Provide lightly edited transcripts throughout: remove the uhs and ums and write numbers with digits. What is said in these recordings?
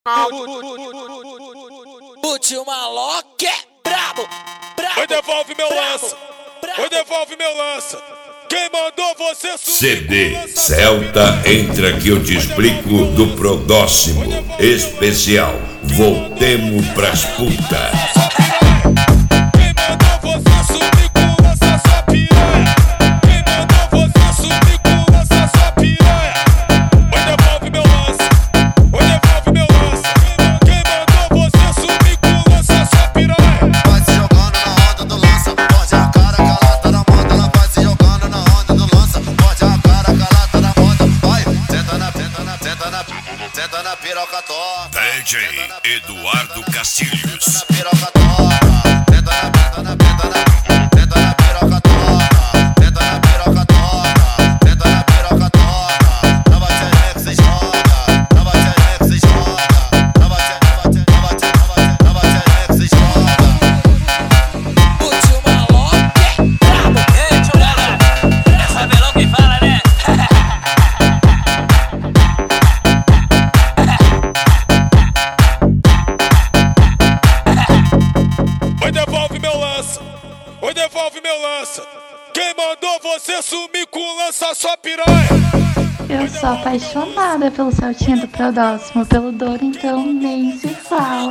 O tio Maloque é brabo, brabo. Oi, devolve meu lança. Oi, devolve meu lança. Quem mandou você subir? CD Celta, entra que eu te explico do próximo especial. Voltemos pras putas. Senta na piroca top. DJ Eduardo Castilhos. Senta na piroca top. Senta na piroca top. Senta na piroca top. Senta na piroca top. Nova tchereca se joga. Nova tchereca se joga. Nova tchereca se joga. O tio Maloque é brabo. Ei, tio Lala, essa melão que fala, né? Oi, devolve meu lança. Oi, devolve meu lança. Quem mandou você sumir com lança sua piranha? Eu sou apaixonada pelo Celtinha do Próximo, pelo Douro, então nem se fala.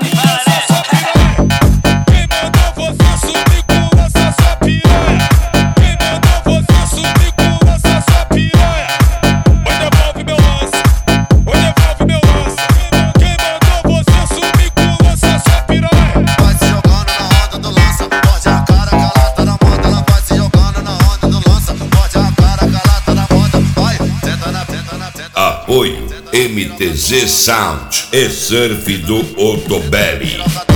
Quem mandou você sumir com lança sua piranha? Quem mandou você sumir com lança sua piranha? Oi, devolve meu lança. Oi, devolve meu lança. Quem mandou você sumir com lança sua piranha? Vai se jogando na onda do lança. Morde a cara, calata na moda. Ela vai se jogando na onda do lança. Morde a cara, calata na moda. Vai, senta na. Apoio MTZ Sound e Surf do Otobelli. Piroca